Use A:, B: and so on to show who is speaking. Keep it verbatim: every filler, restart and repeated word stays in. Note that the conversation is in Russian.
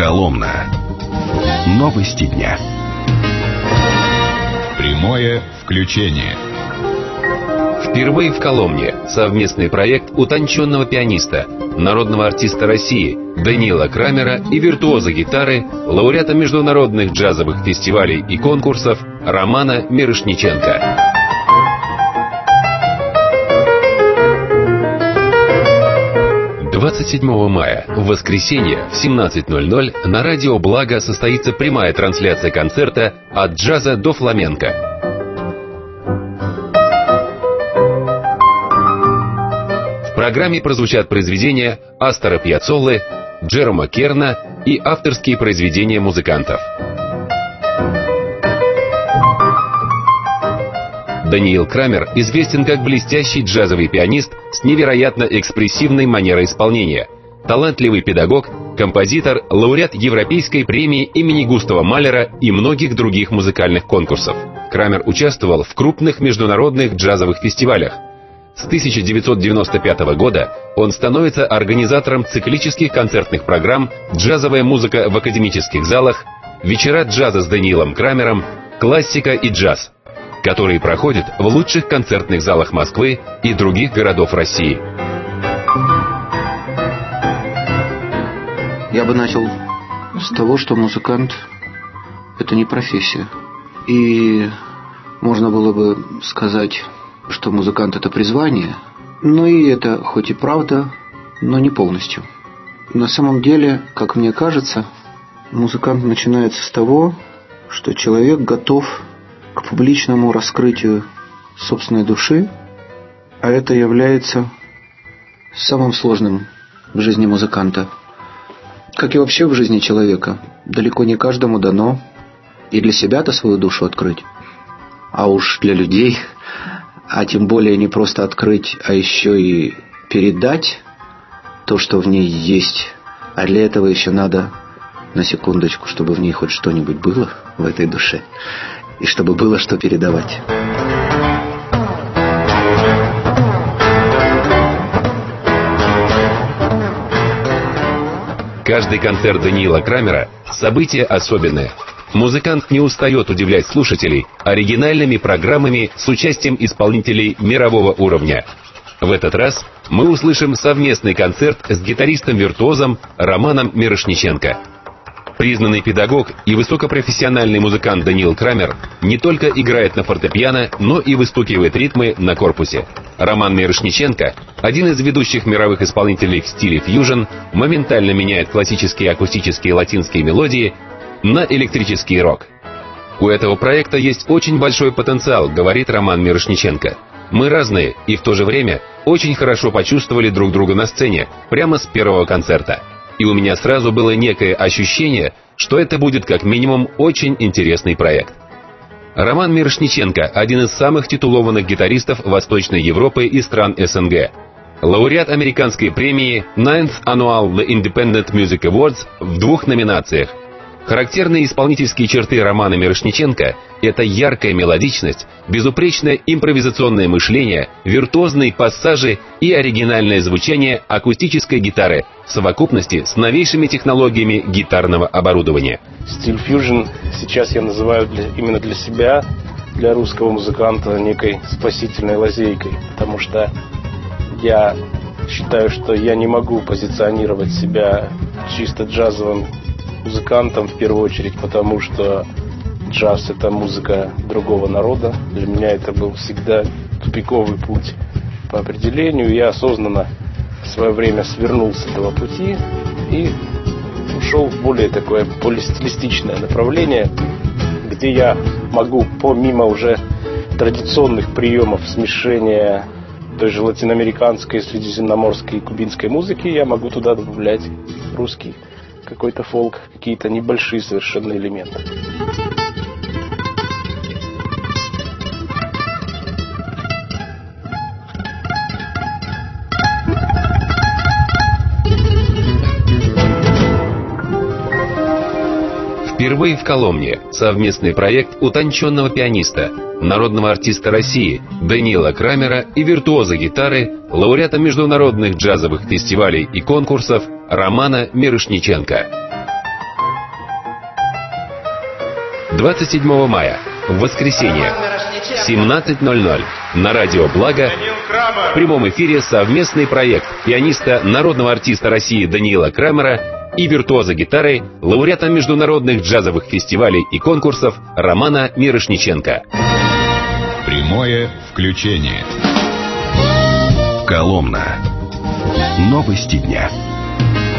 A: Коломна. Новости дня.
B: Прямое включение.
C: Впервые в Коломне совместный проект утонченного пианиста, народного артиста России Даниила Крамера и виртуоза гитары, лауреата международных джазовых фестивалей и конкурсов Романа Мирошниченко. двадцать седьмого мая, в воскресенье в семнадцать ноль ноль на радио «Благо» состоится прямая трансляция концерта «От джаза до фламенко». В программе прозвучат произведения Астора Пьяццоллы, Джерома Керна и авторские произведения музыкантов. Даниил Крамер известен как блестящий джазовый пианист с невероятно экспрессивной манерой исполнения, талантливый педагог, композитор, лауреат Европейской премии имени Густава Малера и многих других музыкальных конкурсов. Крамер участвовал в крупных международных джазовых фестивалях. С тысяча девятьсот девяносто пятого года он становится организатором циклических концертных программ «Джазовая музыка в академических залах», «Вечера джаза с Даниилом Крамером», «Классика и джаз», которые проходят в лучших концертных залах Москвы и других городов России.
D: Я бы начал с того, что музыкант – это не профессия. И можно было бы сказать, что музыкант – это призвание, но и это хоть и правда, но не полностью. На самом деле, как мне кажется, музыкант начинается с того, что человек готов к публичному раскрытию собственной души, а это является самым сложным в жизни музыканта. Как и вообще в жизни человека, далеко не каждому дано и для себя-то свою душу открыть, а уж для людей, а тем более не просто открыть, а еще и передать то, что в ней есть, а для этого еще надо, на секундочку, чтобы в ней хоть что-нибудь было в этой душе, и чтобы было что передавать.
C: Каждый концерт Даниила Крамера – событие особенное. Музыкант не устает удивлять слушателей оригинальными программами с участием исполнителей мирового уровня. В этот раз мы услышим совместный концерт с гитаристом-виртуозом Романом Мирошниченко. Признанный педагог и высокопрофессиональный музыкант Даниил Крамер не только играет на фортепиано, но и выстукивает ритмы на корпусе. Роман Мирошниченко, один из ведущих мировых исполнителей в стиле фьюжн, моментально меняет классические акустические латинские мелодии на электрический рок. У этого проекта есть очень большой потенциал, говорит Роман Мирошниченко. Мы разные и в то же время очень хорошо почувствовали друг друга на сцене, прямо с первого концерта. И у меня сразу было некое ощущение, что это будет как минимум очень интересный проект. Роман Мирошниченко – один из самых титулованных гитаристов Восточной Европы и стран СНГ. Лауреат американской премии Ninth Annual The Independent Music Awards в двух номинациях. Характерные исполнительские черты Романа Мирошниченко – это яркая мелодичность, безупречное импровизационное мышление, виртуозные пассажи и оригинальное звучание акустической гитары в совокупности с новейшими технологиями гитарного оборудования.
E: Стиль фьюжн сейчас я называю для, именно для себя, для русского музыканта, некой спасительной лазейкой, потому что я считаю, что я не могу позиционировать себя чисто джазовым музыкантом, в первую очередь потому, что джаз — это музыка другого народа. Для меня это был всегда тупиковый путь по определению. Я осознанно в свое время свернул с этого пути и ушел в более такое полистилистичное направление, где я могу, помимо уже традиционных приемов смешения той же латиноамериканской, средиземноморской и кубинской музыки, я могу туда добавлять русский какой-то фолк, какие-то небольшие совершенно элементы.
C: Впервые в Коломне совместный проект утонченного пианиста, народного артиста России Даниила Крамера и виртуоза гитары, лауреата международных джазовых фестивалей и конкурсов Романа Мирошниченко. двадцать седьмого мая, в воскресенье, в семнадцать ноль ноль, на радио «Благо» в прямом эфире совместный проект пианиста, народного артиста России Даниила Крамера и виртуоза гитары, лауреата международных джазовых фестивалей и конкурсов Романа Мирошниченко.
B: Прямое включение.
A: Коломна. Новости дня.